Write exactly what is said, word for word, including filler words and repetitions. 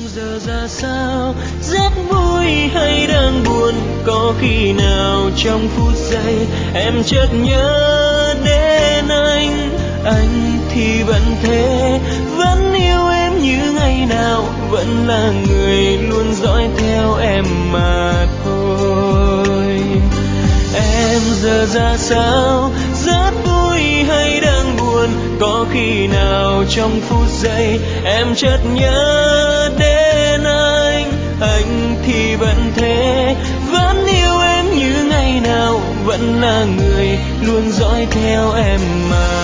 giờ ra sao, rất vui hay đang buồn, có khi nào trong phút giây em chợt nhớ đến anh. Anh thì vẫn thế, vẫn yêu em như ngày nào, vẫn là người luôn dõi theo em mà thôi. Em giờ ra sao, rất vui hay đang buồn, có khi nào trong phút giây em chợt nhớ đến anh. Anh thì vẫn thế, vẫn yêu em như ngày nào, vẫn là người luôn dõi theo em mà